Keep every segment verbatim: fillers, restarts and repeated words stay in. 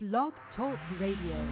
Blog Talk Radio.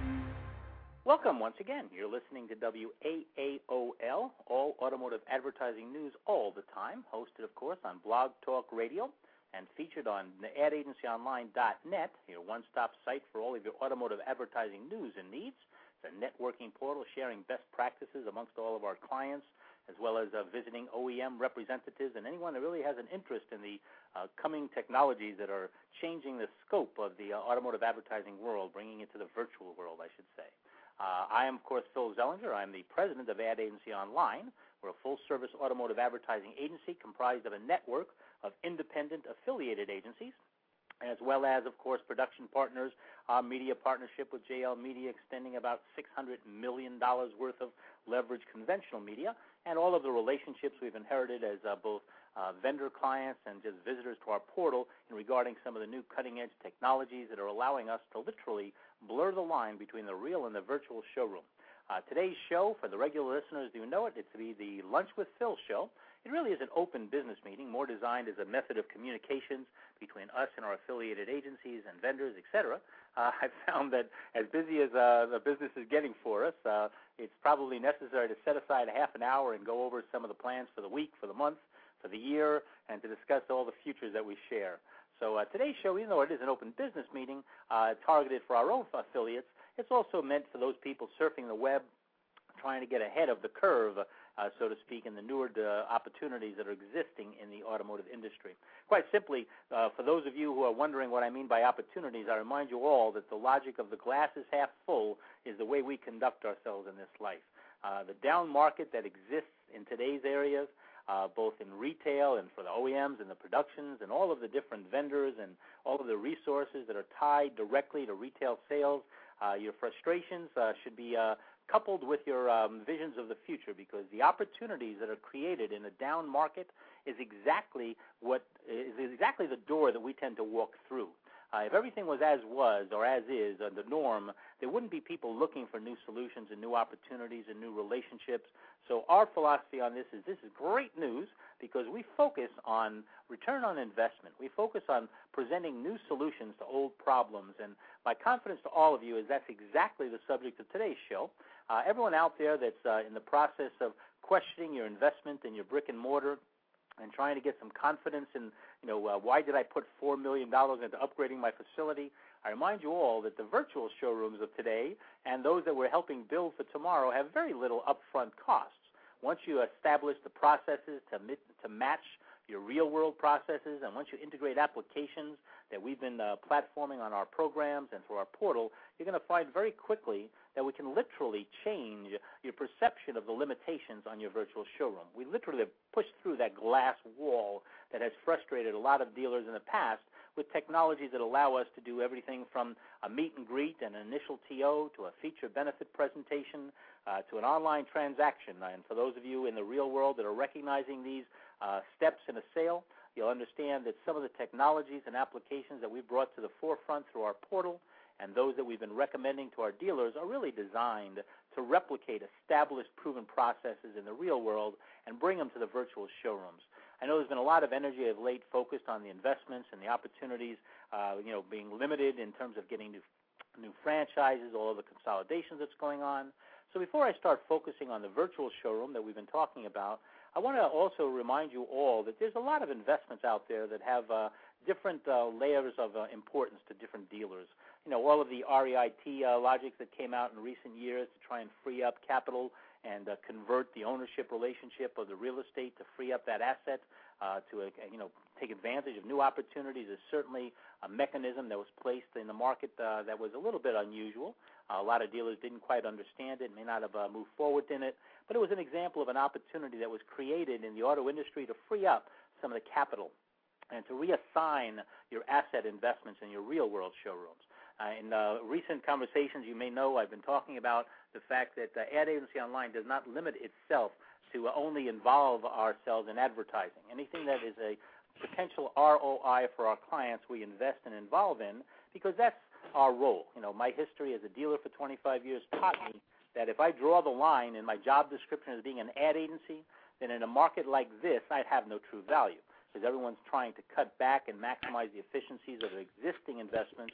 Welcome once again. You're listening to W A A O L, all automotive advertising news all the time, hosted, of course, on Blog Talk Radio and featured on ad agency online dot net, your one-stop site for all of your automotive advertising news and needs. It's a networking portal sharing best practices amongst all of our clients, as well as uh, visiting O E M representatives and anyone that really has an interest in the uh, coming technologies that are changing the scope of the uh, automotive advertising world, bringing it to the virtual world, I should say. Uh, I am, of course, Phil Zellinger. I'm the president of Ad Agency Online. We're a full-service automotive advertising agency comprised of a network of independent affiliated agencies, as well as, of course, production partners, our media partnership with J L Media extending about six hundred million dollars worth of leverage conventional media, and all of the relationships we've inherited as uh, both uh, vendor clients and just visitors to our portal in regarding some of the new cutting-edge technologies that are allowing us to literally blur the line between the real and the virtual showroom. Uh, today's show, for the regular listeners who know it, it's to be the Lunch with Phil show. It really is an open business meeting, more designed as a method of communications between us and our affiliated agencies and vendors, et cetera. Uh, I've found that as busy as uh, the business is getting for us, uh, it's probably necessary to set aside a half an hour and go over some of the plans for the week, for the month, for the year, and to discuss all the futures that we share. So uh, today's show, even though it is an open business meeting uh, targeted for our own affiliates, it's also meant for those people surfing the web, trying to get ahead of the curve, uh, so to speak, in the newer uh, opportunities that are existing in the automotive industry. Quite simply, uh, for those of you who are wondering what I mean by opportunities, I remind you all that the logic of the glass is half full is the way we conduct ourselves in this life. Uh, the down market that exists in today's areas, uh, both in retail and for the O E Ms and the productions and all of the different vendors and all of the resources that are tied directly to retail sales, uh, your frustrations uh, should be uh, coupled with your um, visions of the future, because the opportunities that are created in a down market is exactly what is exactly the door that we tend to walk through. Uh, if everything was as was or as is, uh, the norm, there wouldn't be people looking for new solutions and new opportunities and new relationships. So our philosophy on this is this is great news because we focus on return on investment. We focus on presenting new solutions to old problems. And my confidence to all of you is that's exactly the subject of today's show. Uh, everyone out there that's uh, in the process of questioning your investment in your brick and mortar and trying to get some confidence in, you know, uh, why did I put four million dollars into upgrading my facility? I remind you all that the virtual showrooms of today and those that we're helping build for tomorrow have very little upfront costs. Once you establish the processes to, to match your real-world processes, and once you integrate applications that we've been uh, platforming on our programs and through our portal, you're going to find very quickly that we can literally change your perception of the limitations on your virtual showroom. We literally have pushed through that glass wall that has frustrated a lot of dealers in the past with technologies that allow us to do everything from a meet and greet and an initial T O to a feature benefit presentation uh, to an online transaction. And for those of you in the real world that are recognizing these uh, steps in a sale, you'll understand that some of the technologies and applications that we've brought to the forefront through our portal and those that we've been recommending to our dealers are really designed to replicate established, proven processes in the real world and bring them to the virtual showrooms. I know there's been a lot of energy of late focused on the investments and the opportunities, uh, you know, being limited in terms of getting new, new franchises, all of the consolidations that's going on. So before I start focusing on the virtual showroom that we've been talking about, I want to also remind you all that there's a lot of investments out there that have uh, different uh, layers of uh, importance to different dealers. You know, all of the R E I T uh, logics that came out in recent years to try and free up capital and uh, convert the ownership relationship of the real estate to free up that asset uh, to, uh, you know, take advantage of new opportunities is certainly a mechanism that was placed in the market uh, that was a little bit unusual. Uh, a lot of dealers didn't quite understand it, may not have uh, moved forward in it, but it was an example of an opportunity that was created in the auto industry to free up some of the capital and to reassign your asset investments in your real-world showrooms. Uh, in uh, recent conversations, you may know I've been talking about the fact that uh, Ad Agency Online does not limit itself to uh, only involve ourselves in advertising. Anything that is a potential R O I for our clients, we invest and involve in because that's our role. You know, my history as a dealer for twenty-five years taught me that if I draw the line in my job description as being an ad agency, then in a market like this, I'd have no true value because everyone's trying to cut back and maximize the efficiencies of existing investments.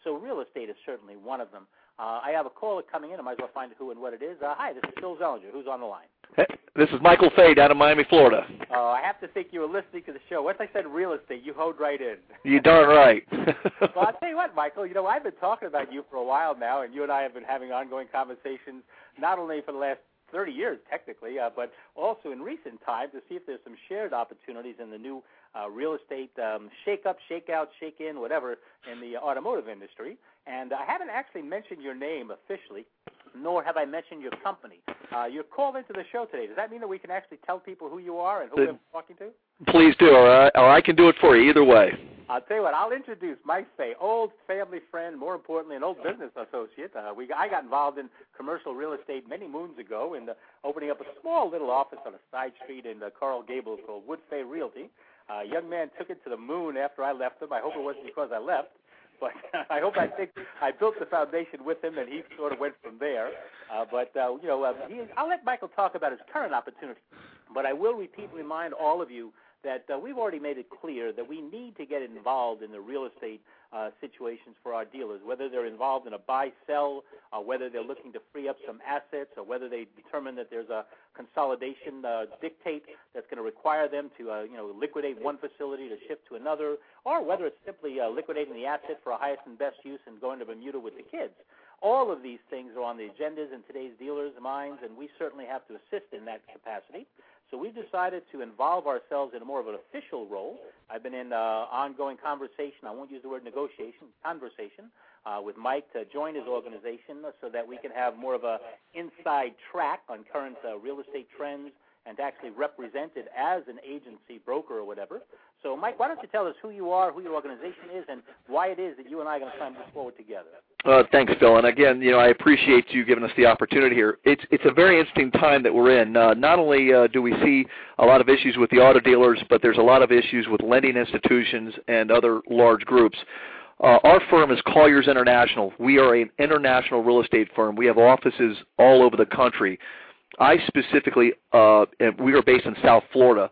So real estate is certainly one of them. Uh, I have a caller coming in. I might as well find who and what it is. Uh, hi, this is Phil Zellinger. Who's on the line? Hey, this is Michael Fay down in Miami, Florida. Oh, I have to think you were listening to the show. Once I said real estate, you hoed right in. You darn right. Well, I'll tell you what, Michael, you know, I've been talking about you for a while now, and you and I have been having ongoing conversations not only for the last thirty years, technically, uh, but also in recent time to see if there's some shared opportunities in the new uh, real estate um, shake-up, shake-out, shake-in, whatever, in the automotive industry. And I haven't actually mentioned your name officially, nor have I mentioned your company. Uh, you're called into the show today. Does that mean that we can actually tell people who you are and who we're talking to? Please do, or, uh, or I can do it for you, either way. I'll tell you what, I'll introduce Mike Fay, old family friend, more importantly, an old business associate. Uh, we, I got involved in commercial real estate many moons ago in the, opening up a small little office on a side street in uh, Coral Gables called Wood Fay Realty. Uh, a young man took it to the moon after I left him. I hope it wasn't because I left. But I hope I think I built the foundation with him, and he sort of went from there. Uh, but, uh, you know, uh, he, I'll let Michael talk about his current opportunity. But I will repeat and remind all of you that uh, we've already made it clear that we need to get involved in the real estate uh, situations for our dealers, whether they're involved in a buy-sell, or whether they're looking to free up some assets, or whether they determine that there's a consolidation uh, dictate that's going to require them to, uh, you know, liquidate one facility to shift to another, or whether it's simply uh, liquidating the asset for a highest and best use and going to Bermuda with the kids. All of these things are on the agendas in today's dealers' minds, and we certainly have to assist in that capacity. So we've decided to involve ourselves in a more of an official role. I've been in uh, ongoing conversation, I won't use the word negotiation, conversation, uh, with Mike to join his organization so that we can have more of a inside track on current uh, real estate trends and to actually represent it as an agency, broker, or whatever. So, Mike, why don't you tell us who you are, who your organization is, and why it is that you and I are going to climb this forward together? Uh, thanks, Phil. And again, you know, I appreciate you giving us the opportunity here. It's it's a very interesting time that we're in. Uh, not only uh, do we see a lot of issues with the auto dealers, but there's a lot of issues with lending institutions and other large groups. Uh, our firm is Colliers International. We are an international real estate firm. We have offices all over the country. I specifically, uh, we are based in South Florida.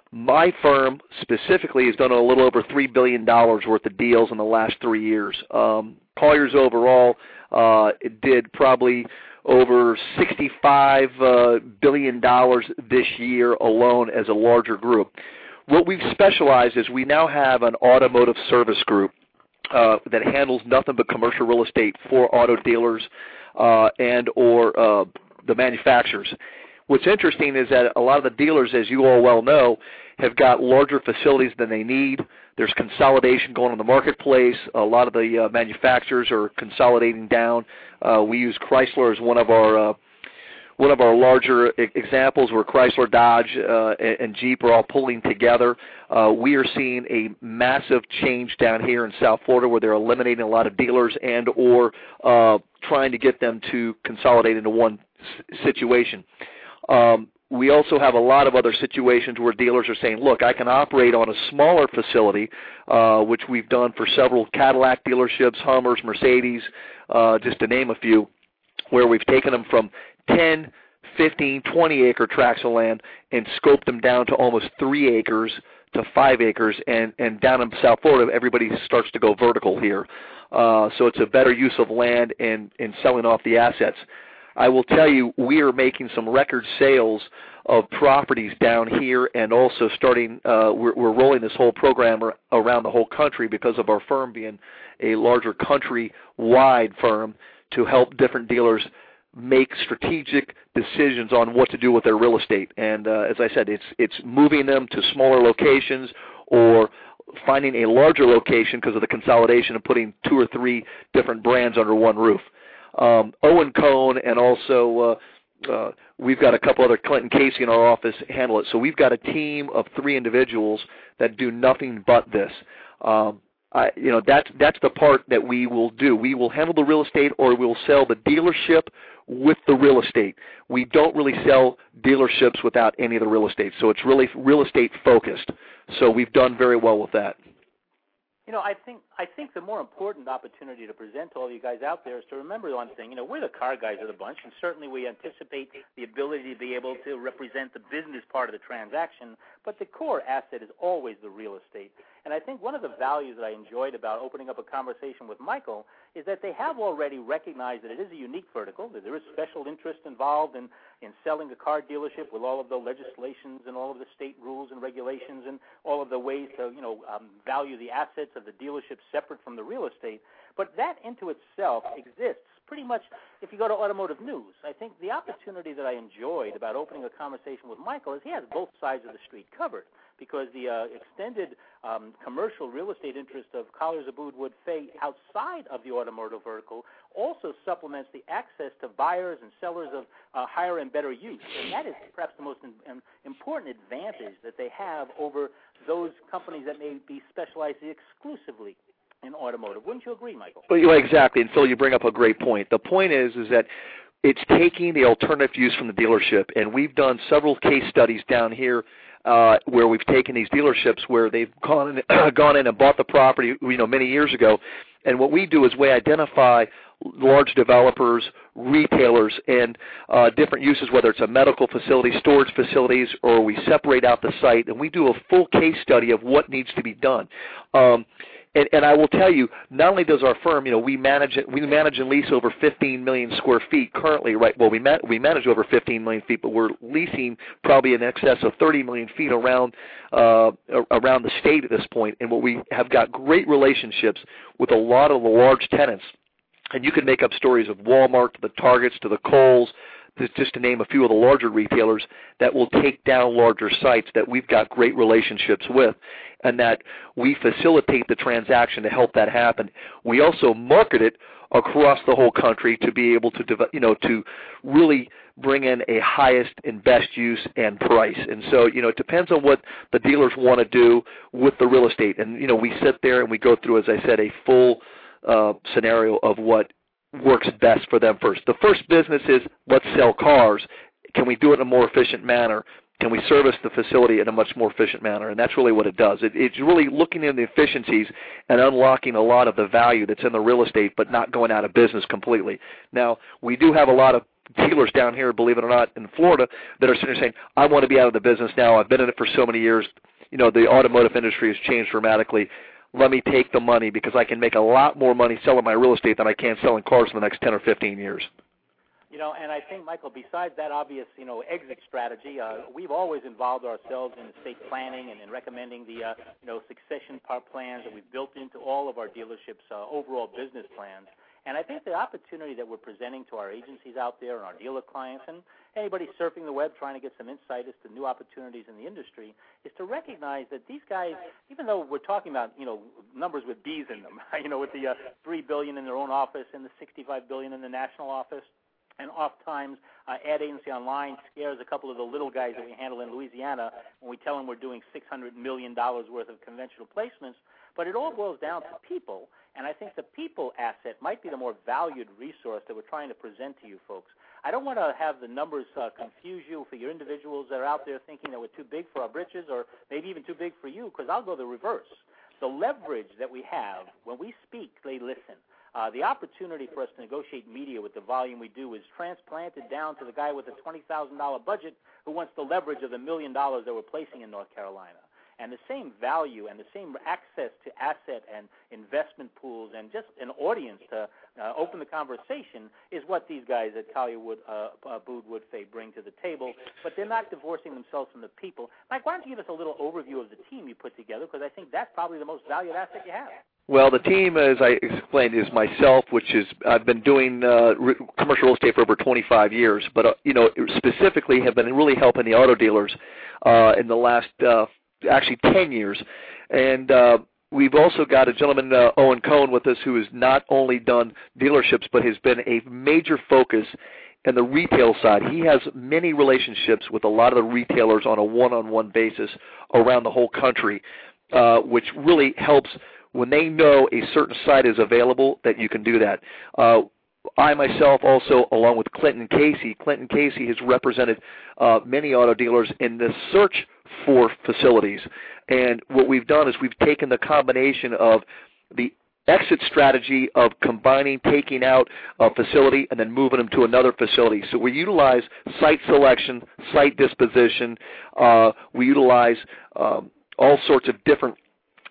My firm specifically has done a little over three billion dollars worth of deals in the last three years. Um, Colliers overall uh, did probably over sixty-five billion dollars this year alone as a larger group. What we've specialized is we now have an automotive service group uh, that handles nothing but commercial real estate for auto dealers uh, and or uh, the manufacturers. What's interesting is that a lot of the dealers, as you all well know, have got larger facilities than they need. There's consolidation going on in the marketplace. A lot of the uh, manufacturers are consolidating down. Uh, we use Chrysler as one of our uh, one of our larger e- examples where Chrysler, Dodge, uh, and, and Jeep are all pulling together. Uh, we are seeing a massive change down here in South Florida where they're eliminating a lot of dealers and or uh, trying to get them to consolidate into one s- situation. Um, we also have a lot of other situations where dealers are saying, look, I can operate on a smaller facility, uh, which we've done for several Cadillac dealerships, Hummers, Mercedes, uh, just to name a few, where we've taken them from ten, fifteen, twenty acre tracts of land and scoped them down to almost three acres to five acres. And, and down in South Florida, everybody starts to go vertical here. Uh, so it's a better use of land and, and selling off the assets. I will tell you, we are making some record sales of properties down here, and also starting, uh, we're, we're rolling this whole program ar- around the whole country because of our firm being a larger country-wide firm to help different dealers make strategic decisions on what to do with their real estate. And uh, as I said, it's it's moving them to smaller locations or finding a larger location because of the consolidation and putting two or three different brands under one roof. Um, Owen Cohn and also uh, uh, we've got a couple other, Clinton Casey in our office handle it. So we've got a team of three individuals that do nothing but this. Um, I, you know, that's, that's the part that we will do. We will handle the real estate, or we'll sell the dealership with the real estate. We don't really sell dealerships without any of the real estate. So it's really real estate focused. So we've done very well with that. You know, I think I think the more important opportunity to present to all you guys out there is to remember one thing. You know, we're the car guys of the bunch, and certainly we anticipate the ability to be able to represent the business part of the transaction, but the core asset is always the real estate. And I think one of the values that I enjoyed about opening up a conversation with Michael is that they have already recognized that it is a unique vertical, that there is special interest involved in, in selling a car dealership with all of the legislations and all of the state rules and regulations and all of the ways to, you know, um, value the assets of the dealership separate from the real estate. But that into itself exists pretty much if you go to Automotive News. I think the opportunity that I enjoyed about opening a conversation with Michael is he has both sides of the street covered, because the uh, extended um, commercial real estate interest of Colliers, Abood, Wood, Fay outside of the automotive vertical also supplements the access to buyers and sellers of uh, higher and better use. And that is perhaps the most in, in important advantage that they have over those companies that may be specialized exclusively in automotive. Wouldn't you agree, Michael? Well, exactly. And Phil, you bring up a great point. The point is, is that it's taking the alternative use from the dealership, and we've done several case studies down here uh, where we've taken these dealerships where they've gone in, gone in and bought the property, you know, many years ago. And what we do is we identify large developers, retailers, and uh, different uses, whether it's a medical facility, storage facilities, or we separate out the site, and we do a full case study of what needs to be done. Um, And, and I will tell you, not only does our firm, you know, we manage it, we manage and lease over fifteen million square feet currently, right? Well, we ma- we manage over fifteen million feet, but we're leasing probably in excess of thirty million feet around uh, around the state at this point. And what we have got great relationships with a lot of the large tenants. And you can make up stories of Walmart to the Targets to the Kohl's, just to name a few of the larger retailers that will take down larger sites that we've got great relationships with, and that we facilitate the transaction to help that happen. We also market it across the whole country to be able to, you know, to really bring in a highest and best use and price. And so, you know, it depends on what the dealers want to do with the real estate. And, you know, we sit there and we go through, as I said, a full uh, scenario of what works best for them first. The first business is, let's sell cars. Can we do it in a more efficient manner? Can we service the facility in a much more efficient manner? And that's really what it does. It, it's really looking in the efficiencies and unlocking a lot of the value that's in the real estate, but not going out of business completely. Now, we do have a lot of dealers down here, believe it or not, in Florida that are sitting there saying, I want to be out of the business now. I've been in it for so many years. You know, the automotive industry has changed dramatically. Let me take the money because I can make a lot more money selling my real estate than I can selling cars in the next ten or fifteen years. You know, and I think, Michael, besides that obvious, you know, exit strategy, uh, we've always involved ourselves in estate planning and in recommending the, uh, you know, succession part plans that we've built into all of our dealerships' uh, overall business plans. And I think the opportunity that we're presenting to our agencies out there and our dealer clients and anybody surfing the web trying to get some insight as to new opportunities in the industry is to recognize that these guys, even though we're talking about, you know, numbers with B's in them, you know, with the uh, three billion dollars in their own office and the sixty-five billion dollars in the national office, and oftentimes uh, Ad Agency Online scares a couple of the little guys that we handle in Louisiana when we tell them we're doing six hundred million dollars worth of conventional placements. But it all boils down to people, and I think the people asset might be the more valued resource that we're trying to present to you folks. I don't want to have the numbers uh, confuse you for your individuals that are out there thinking that we're too big for our britches or maybe even too big for you, because I'll go the reverse. The leverage that we have, when we speak, they listen. Uh, the opportunity for us to negotiate media with the volume we do is transplanted down to the guy with a twenty thousand dollars budget who wants the leverage of the million dollars that we're placing in North Carolina. And the same value and the same access to asset and investment pools and just an audience to uh, open the conversation is what these guys at Colliers, uh, Abood, Wood, Fay bring to the table. But they're not divorcing themselves from the people. Mike, why don't you give us a little overview of the team you put together, because I think that's probably the most valued asset you have. Well, the team, as I explained, is myself, which is I've been doing uh, re- commercial real estate for over twenty-five years, but uh, you know, specifically have been really helping the auto dealers uh, in the last uh, actually ten years, and uh, we've also got a gentleman, uh, Owen Cohn, with us, who has not only done dealerships but has been a major focus in the retail side. He has many relationships with a lot of the retailers on a one-on-one basis around the whole country, uh, which really helps. When they know a certain site is available, that you can do that. Uh, I myself also, along with Clinton Casey, Clinton Casey has represented uh, many auto dealers in the search for facilities. And what we've done is we've taken the combination of the exit strategy of combining, taking out a facility and then moving them to another facility. So we utilize site selection, site disposition. Uh, we utilize um, all sorts of different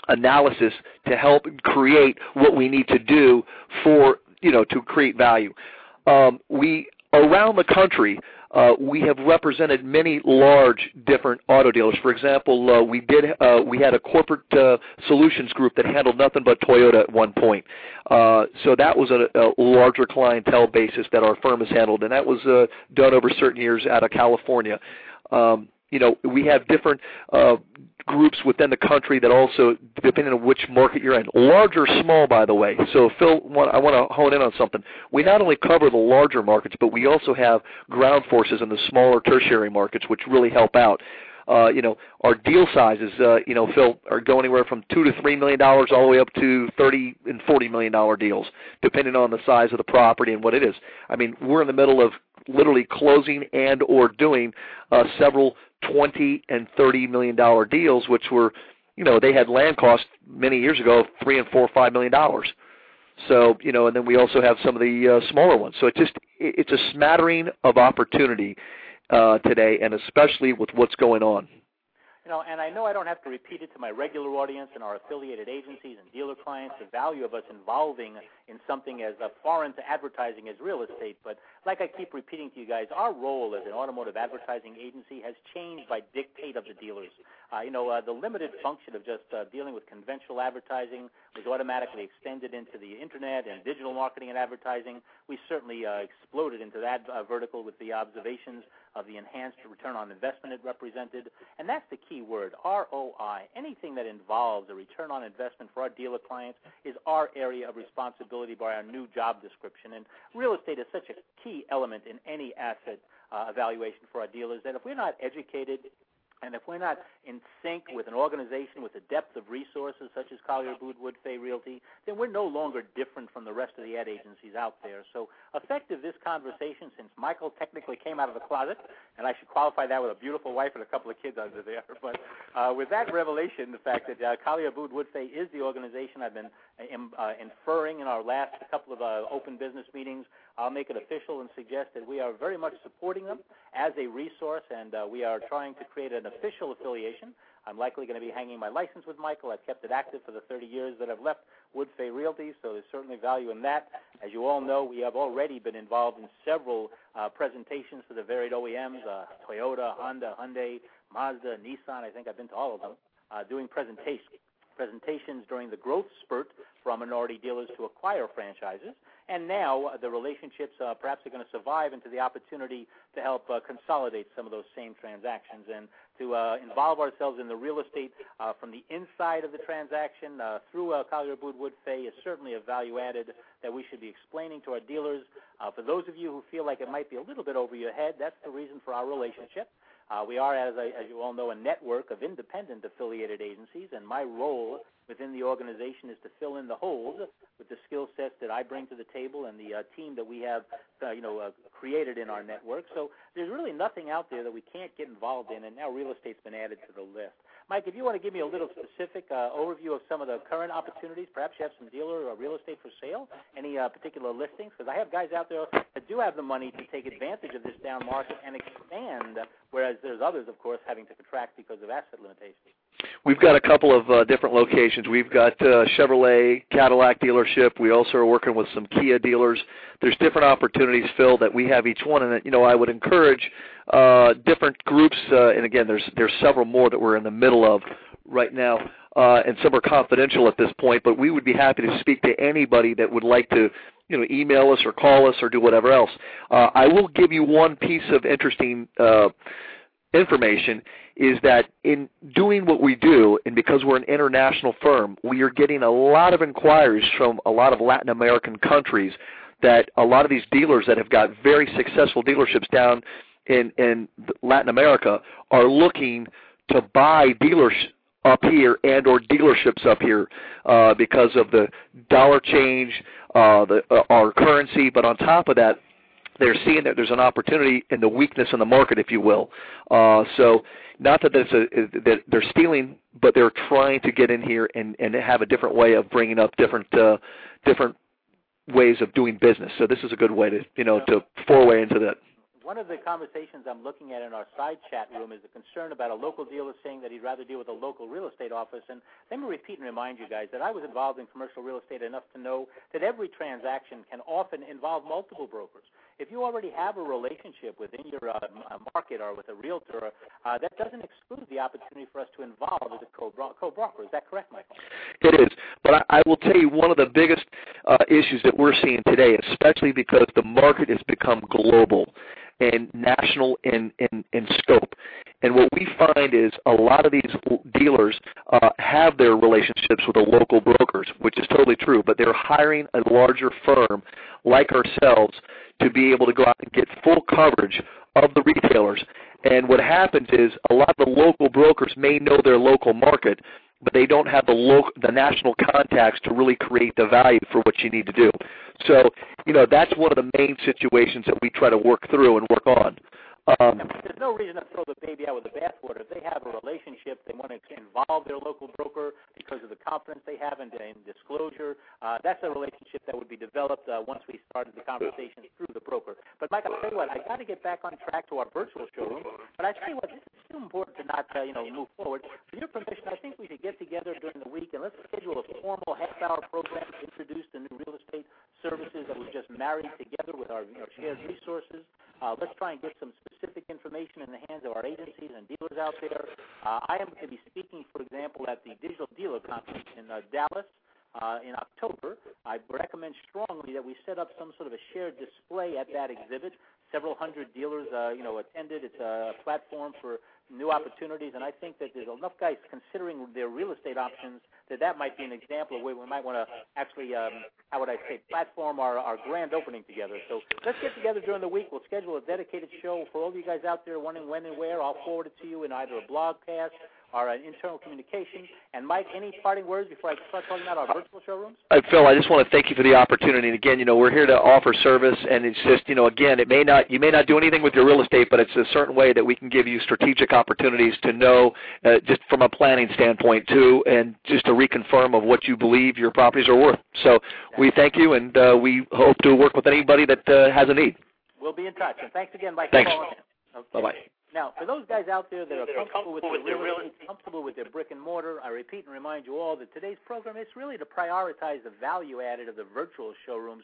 analysis to help create what we need to do for, you know, to create value. Um, we, around the country, uh, we have represented many large different auto dealers. For example, uh, we did uh, we had a corporate uh, solutions group that handled nothing but Toyota at one point. Uh, so that was a, a larger clientele basis that our firm has handled, and that was uh, done over certain years out of California. Um, you know, we have different uh, groups within the country that also, depending on which market you're in, large or small, by the way. So, Phil, I want to hone in on something. We not only cover the larger markets, but we also have ground forces in the smaller tertiary markets, which really help out. Uh, you know, our deal sizes, uh, you know, Phil, are going anywhere from two to three million dollars all the way up to thirty and forty million dollar deals, depending on the size of the property and what it is. I mean, we're in the middle of literally closing and or doing uh, several twenty and thirty million dollar deals, which were, you know, they had land costs many years ago of three and four or five million dollars. So, you know, and then we also have some of the uh, smaller ones. So it just it's a smattering of opportunity uh, today, and especially with what's going on. You know, and I know I don't have to repeat it to my regular audience and our affiliated agencies and dealer clients, the value of us involving in something as uh, foreign to advertising as real estate. But like I keep repeating to you guys, our role as an automotive advertising agency has changed by dictate of the dealers. Uh, you know, uh, the limited function of just uh, dealing with conventional advertising was automatically extended into the Internet and digital marketing and advertising. We certainly uh, exploded into that uh, vertical with the observations of the enhanced return on investment it represented. And that's the key word, R O I. Anything that involves a return on investment for our dealer clients is our area of responsibility by our new job description. And real estate is such a key element in any asset uh, evaluation for our dealers that if we're not educated and if we're not in sync with an organization with a depth of resources such as Collier Booth Woodfay Realty, then we're no longer different from the rest of the ad agencies out there. So effective this conversation, since Michael technically came out of the closet, and I should qualify that with a beautiful wife and a couple of kids under there, but uh, with that revelation, the fact that uh, Collier Booth Woodfay is the organization I've been uh, inferring in our last couple of uh, open business meetings, I'll make it official and suggest that we are very much supporting them as a resource, and uh, we are trying to create an official affiliation. I'm likely going to be hanging my license with Michael. I've kept it active for the thirty years that I've left Woodfay Realty, so there's certainly value in that. As you all know, we have already been involved in several uh, presentations for the varied O E Ms, uh, Toyota, Honda, Hyundai, Mazda, Nissan. I think I've been to all of them, uh, doing presentations. presentations during the growth spurt for our minority dealers to acquire franchises. And now uh, the relationships uh, perhaps are going to survive into the opportunity to help uh, consolidate some of those same transactions and to uh, involve ourselves in the real estate uh, from the inside of the transaction uh, through uh, Collier Booth Woodfay is certainly a value added that we should be explaining to our dealers. Uh, for those of you who feel like it might be a little bit over your head, that's the reason for our relationship. Uh, we are, as, I, as you all know, a network of independent affiliated agencies, and my role within the organization is to fill in the holes with the skill sets that I bring to the table and the uh, team that we have, uh, you know, uh, created in our network. So there's really nothing out there that we can't get involved in, and now real estate's been added to the list. Mike, if you want to give me a little specific uh, overview of some of the current opportunities, perhaps you have some dealer or real estate for sale, any uh, particular listings, because I have guys out there that do have the money to take advantage of this down market and expand, whereas there's others, of course, having to contract because of asset limitations. We've got a couple of uh, different locations. We've got uh, Chevrolet, Cadillac dealership. We also are working with some Kia dealers. There's different opportunities, Phil, that we have each one. And, you know, I would encourage uh, different groups, uh, and again, there's there's several more that we're in the middle of right now, uh, and some are confidential at this point, but we would be happy to speak to anybody that would like to, you know, email us or call us or do whatever else. Uh, I will give you one piece of interesting uh, information is that in doing what we do, and because we're an international firm, we are getting a lot of inquiries from a lot of Latin American countries that a lot of these dealers that have got very successful dealerships down in, in Latin America are looking to buy dealers up here and or dealerships up here uh, because of the dollar change, uh, the, uh, our currency, but on top of that, they're seeing that there's an opportunity in the weakness in the market, if you will. Uh, so not that, that's a, that they're stealing, but they're trying to get in here and, and have a different way of bringing up different uh, different ways of doing business. So this is a good way to, you know, to foray into that. one of the conversations I'm looking at in our side chat room is a concern about a local dealer saying that he'd rather deal with a local real estate office. And let me repeat and remind you guys that I was involved in commercial real estate enough to know that every transaction can often involve multiple brokers. If you already have a relationship within your uh, market or with a realtor, uh, that doesn't exclude the opportunity for us to involve as a co-broker. Is that correct, Michael? It is. But I, I will tell you one of the biggest uh, issues that we're seeing today, especially because the market has become global and national in, in, in scope. And what we find is a lot of these dealers uh, have their relationships with the local brokers, which is totally true, but they're hiring a larger firm like ourselves to be able to go out and get full coverage of the retailers. And what happens is a lot of the local brokers may know their local market, but they don't have the local, the national contacts to really create the value for what you need to do. So, you know, that's one of the main situations that we try to work through and work on. Um, There's no reason to throw the baby out with the bathwater. If they have a relationship, they want to involve their local broker because of the confidence they have in, in disclosure. Uh, that's a relationship that would be developed uh, once we started the conversation through the broker. But, Mike, I'll tell you what, I got to get back on track to our virtual showroom. But I tell you what, this is too important to not, uh, you know, move forward. With your permission, I think we should get together during the week and let's schedule a formal half-hour program to introduce the new real estate services that we've just married together with our you know, shared resources. Uh, let's try and get some specific information in the hands of our agencies and dealers out there. Uh, I am going to be speaking, for example, at the Digital Dealer Conference in uh, Dallas uh, in October. I recommend strongly that we set up some sort of a shared display at that exhibit. Several hundred dealers, uh, you know, attended. It's a platform for new opportunities, and I think that there's enough guys considering their real estate options that that might be an example of where we might want to actually, um, how would I say, platform our, our grand opening together. So let's get together during the week. We'll schedule a dedicated show for all of you guys out there wondering when and where. I'll forward it to you in either a blogcast or an internal communication. And, Mike, any parting words before I start talking about our virtual showrooms? Uh, Phil, I just want to thank you for the opportunity. And again, you know, we're here to offer service, and it's just, you know, again, it may not, you may not do anything with your real estate, but it's a certain way that we can give you strategic opportunities to know, uh, just from a planning standpoint too, and just to reconfirm of what you believe your properties are worth. So we thank you, and uh, we hope to work with anybody that uh, has a need. We'll be in touch. And thanks again, Mike. Thanks. Okay. Bye-bye. Now, for those guys out there that are comfortable with their real estate, comfortable with their brick and mortar, I repeat and remind you all that today's program is really to prioritize the value added of the virtual showrooms.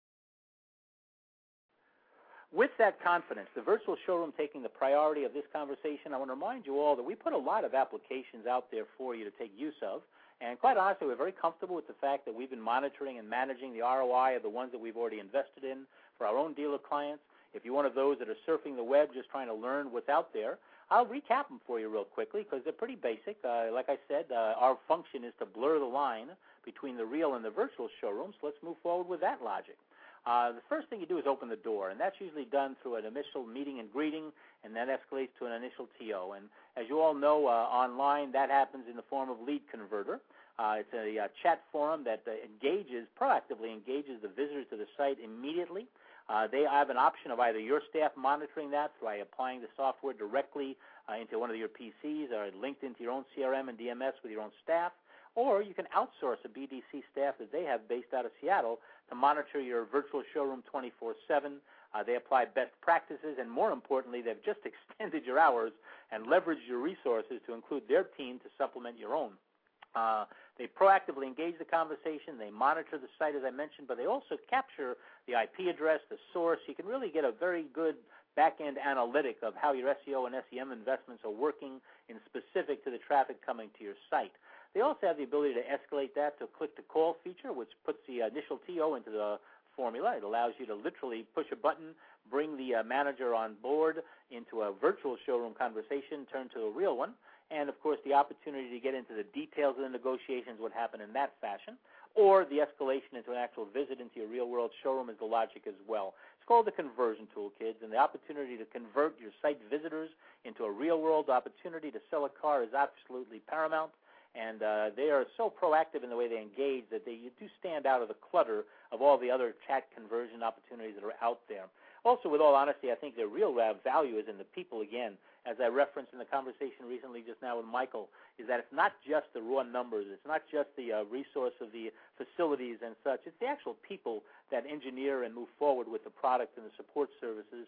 With that confidence, the virtual showroom taking the priority of this conversation, I want to remind you all that we put a lot of applications out there for you to take use of. And quite honestly, we're very comfortable with the fact that we've been monitoring and managing the R O I of the ones that we've already invested in for our own dealer clients. If you're one of those that are surfing the web just trying to learn what's out there, I'll recap them for you real quickly because they're pretty basic. Uh, like I said, uh, our function is to blur the line between the real and the virtual showroom, so let's move forward with that logic. Uh, the first thing you do is open the door, and that's usually done through an initial meeting and greeting, and that escalates to an initial T O. And as you all know, uh, online, that happens in the form of Lead Converter. Uh, it's a uh, chat forum that uh, engages, proactively engages the visitors to the site immediately. Uh, they have an option of either your staff monitoring that by applying the software directly uh, into one of your P Cs or linked into your own C R M and D M S with your own staff, or you can outsource a B D C staff that they have based out of Seattle to monitor your virtual showroom twenty-four seven. Uh, they apply best practices, and more importantly, they've just extended your hours and leveraged your resources to include their team to supplement your own. Uh, they proactively engage the conversation. They monitor the site, as I mentioned, but they also capture the I P address, the source. You can really get a very good back-end analytic of how your S E O and S E M investments are working in specific to the traffic coming to your site. They also have the ability to escalate that to a click-to-call feature, which puts the initial T O into the formula. It allows you to literally push a button, bring the uh, manager on board into a virtual showroom conversation, turn to a real one. And, of course, the opportunity to get into the details of the negotiations would happen in that fashion, or the escalation into an actual visit into your real-world showroom is the logic as well. It's called the conversion tool, kids, and the opportunity to convert your site visitors into a real-world opportunity to sell a car is absolutely paramount, and uh, they are so proactive in the way they engage that they you do stand out of the clutter of all the other chat conversion opportunities that are out there. Also, with all honesty, I think their real value is in the people again. As I referenced in the conversation recently just now with Michael, is that it's not just the raw numbers, it's not just the uh, resource of the facilities and such, it's the actual people that engineer and move forward with the product and the support services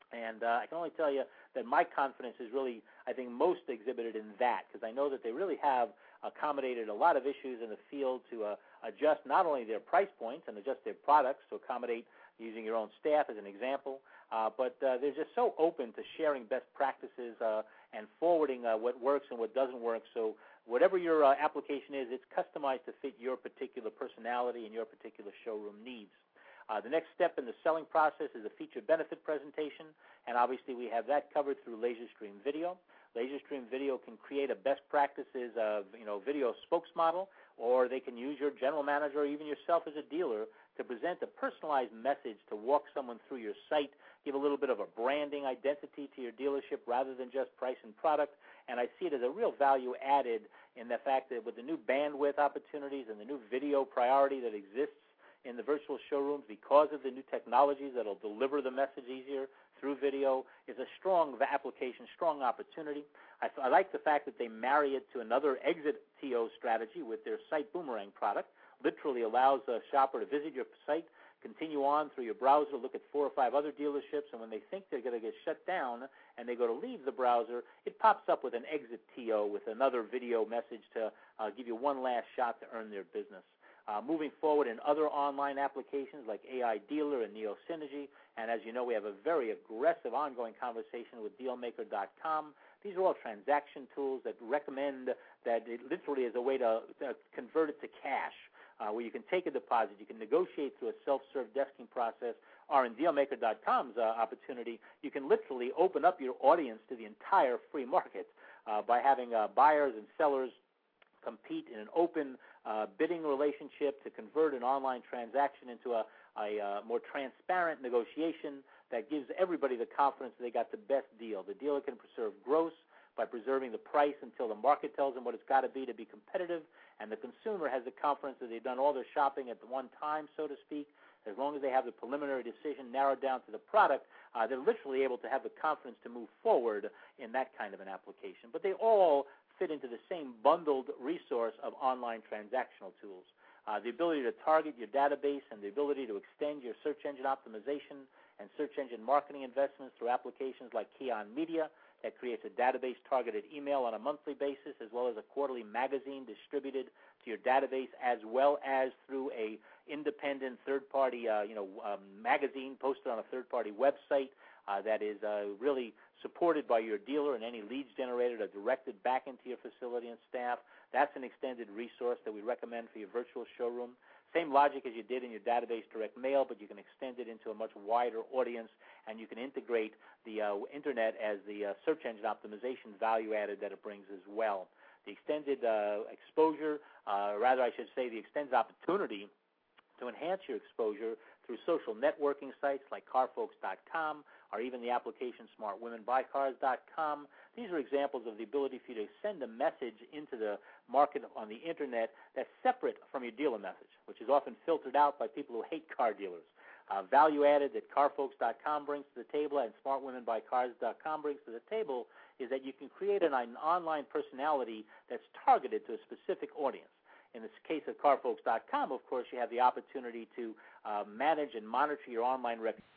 And uh, I can only tell you that my confidence is really, I think, most exhibited in that, because I know that they really have accommodated a lot of issues in the field to uh, adjust not only their price points and adjust their products to accommodate using your own staff as an example, uh, but uh, they're just so open to sharing best practices uh, and forwarding uh, what works and what doesn't work. So whatever your uh, application is, it's customized to fit your particular personality and your particular showroom needs. Uh, the next step in the selling process is a feature benefit presentation, and obviously we have that covered through LaserStream Video. LaserStream Video can create a best practices uh, you know, video spokesmodel, or they can use your general manager or even yourself as a dealer to present a personalized message to walk someone through your site, give a little bit of a branding identity to your dealership rather than just price and product. And I see it as a real value added in the fact that with the new bandwidth opportunities and the new video priority that exists in the virtual showrooms because of the new technologies that will deliver the message easier through video, is a strong application, strong opportunity. I, I like the fact that they marry it to another exit T O strategy with their Site Boomerang product. Literally allows a shopper to visit your site, continue on through your browser, look at four or five other dealerships, and when they think they're going to get shut down and they go to leave the browser, it pops up with an exit T O with another video message to uh, give you one last shot to earn their business. Uh, moving forward in other online applications like A I Dealer and Neo Synergy, and as you know, we have a very aggressive ongoing conversation with Dealmaker dot com. These are all transaction tools that recommend that it literally is a way to, to convert it to cash, uh, where you can take a deposit, you can negotiate through a self-serve desking process, or in Dealmaker dot com's uh, opportunity, you can literally open up your audience to the entire free market uh, by having uh, buyers and sellers compete in an open uh, bidding relationship to convert an online transaction into a, a uh, more transparent negotiation that gives everybody the confidence that they got the best deal. The dealer can preserve gross by preserving the price until the market tells them what it's got to be to be competitive, and the consumer has the confidence that they've done all their shopping at the one time, so to speak. As long as they have the preliminary decision narrowed down to the product, uh, they're literally able to have the confidence to move forward in that kind of an application. But they all fit into the same bundled resource of online transactional tools. Uh, the ability to target your database and the ability to extend your search engine optimization and search engine marketing investments through applications like Keyon Media that creates a database-targeted email on a monthly basis, as well as a quarterly magazine distributed to your database, as well as through a independent third-party uh, you know, um, magazine posted on a third-party website uh, that is uh, really supported by your dealer, and any leads generated are directed back into your facility and staff. That's an extended resource that we recommend for your virtual showroom. Same logic as you did in your database direct mail, but you can extend it into a much wider audience, and you can integrate the uh, internet as the uh, search engine optimization value added that it brings as well. The extended uh, exposure, uh, rather I should say the extended opportunity to enhance your exposure through social networking sites like car folks dot com or even the application smart women buy cars dot com. These are examples of the ability for you to send a message into the market on the internet that's separate from your dealer message, which is often filtered out by people who hate car dealers. Uh, value added that car folks dot com brings to the table and smart women buy cars dot com brings to the table is that you can create an, an online personality that's targeted to a specific audience. In the case of car folks dot com, of course, you have the opportunity to uh, manage and monitor your online reputation,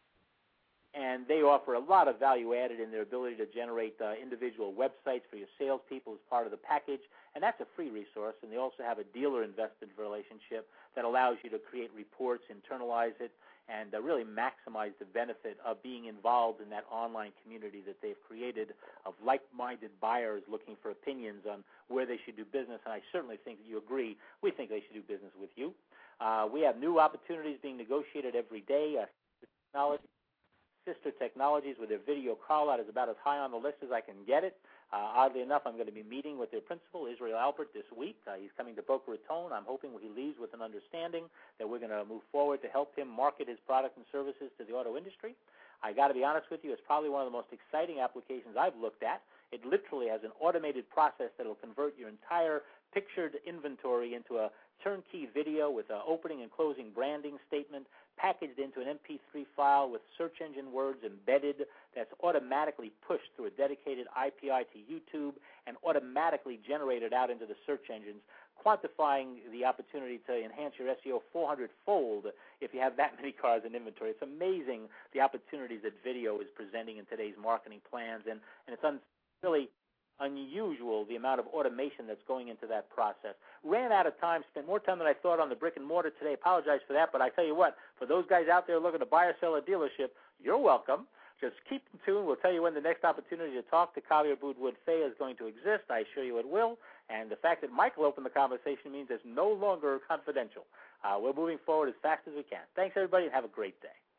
and they offer a lot of value added in their ability to generate uh, individual websites for your salespeople as part of the package, and that's a free resource. And they also have a dealer-invested relationship that allows you to create reports, internalize it, and uh, really maximize the benefit of being involved in that online community that they've created of like-minded buyers looking for opinions on where they should do business. And I certainly think that you agree. We think they should do business with you. Uh, we have new opportunities being negotiated every day. Uh, technology, Sister Technologies with their video call-out is about as high on the list as I can get it. Uh, oddly enough, I'm going to be meeting with their principal, Israel Albert, this week. Uh, he's coming to Boca Raton. I'm hoping he leaves with an understanding that we're going to move forward to help him market his product and services to the auto industry. I got to be honest with you, it's probably one of the most exciting applications I've looked at. It literally has an automated process that will convert your entire pictured inventory into a turnkey video with an opening and closing branding statement packaged into an M P three file with search engine words embedded that's automatically pushed through a dedicated I P I to YouTube and automatically generated out into the search engines quantifying the opportunity to enhance your S E O four hundred fold if you have that many cars in inventory. It's amazing the opportunities that video is presenting in today's marketing plans, and, and it's un- really unusual the amount of automation that's going into that process. Ran out of time, spent more time than I thought on the brick and mortar today. Apologize for that, but I tell you what, for those guys out there looking to buy or sell a dealership, you're welcome. Just keep in tune. We'll tell you when the next opportunity to talk to Collier Boudwood Fay is going to exist. I assure you it will. And the fact that Michael opened the conversation means it's no longer confidential. Uh, we're moving forward as fast as we can. Thanks, everybody, and have a great day.